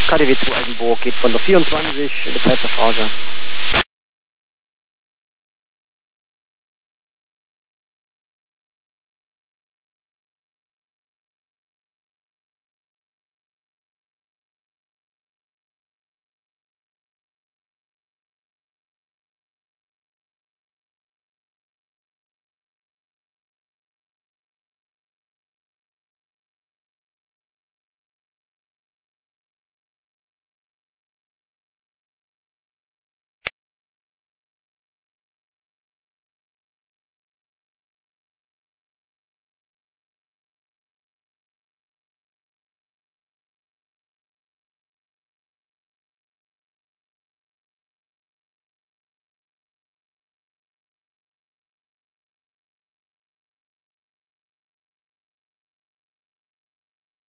KDW 2 Eisenburg geht von der 24 in die Pfälzer Straße.